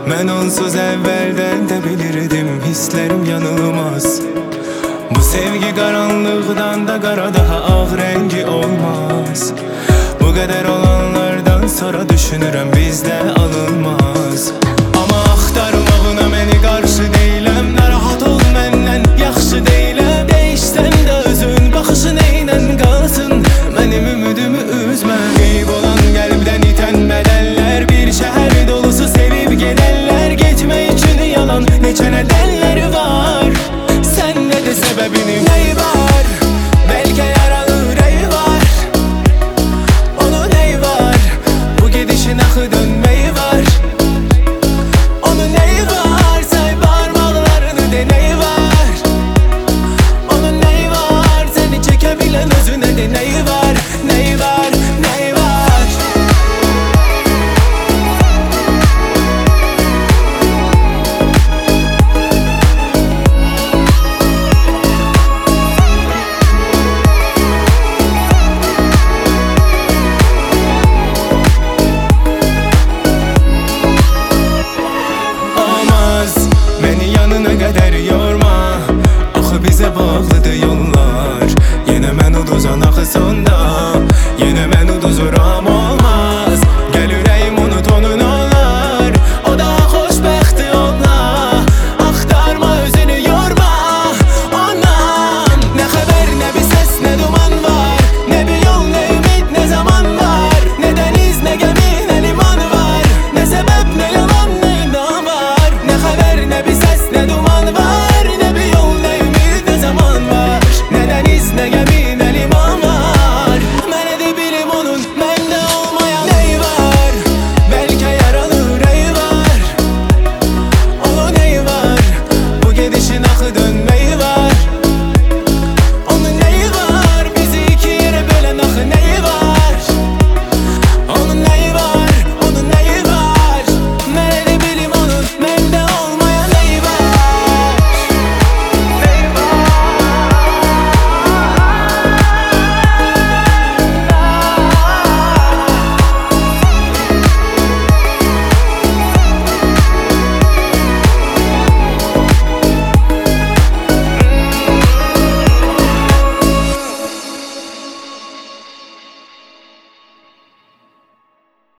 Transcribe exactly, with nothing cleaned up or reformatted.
Ben onsuz evvelden de bilirdim, hislerim yanılmaz. Bu sevgi karanlıktan da kara, daha ağ rengi olmaz. Bu kadar olanlardan sonra düşünürüm bizde alınmaz. Ama axtarmağına məni qarşı deyiləm, narahat ol məndən yaxşı deyiləm. Değişsən də özün baxışın eynən qalsın, mənim ümidimi üzmə. Qeyb olan qəlbdən itən bədəllər, bir şəhər dolusu sevib gedənlər. Getmək üçün yalan neçə nədənlər var, sən nədir səbəbinin nəyi var? Bəlkə yaralı ürəyi var, onun nəyi var? Bu gedişin axı dönməyi var. Onun nəyi var? Say parmaqlarını de, nəyi var? Onun nəyi var? Səni çəkə bilən özünə de, nəyi var? Nəyi var? Nəyi var? Məni yanına qədər yorma, axı bizə bağlıdır yollar. Yenə mən uduzan axı sonda, yenə mən uduzuram olmaz. Gəl ürəyim unut onun olar, o da xoşbəxti ola. Axtarma özünü yorma ondan. Nə xəbər, nə bir səs, nə duman var, nə bir yol, nə ümid, nə zaman var. Nə dəniz, nə gəmi, nə liman var, nə səbəb, nə yalan.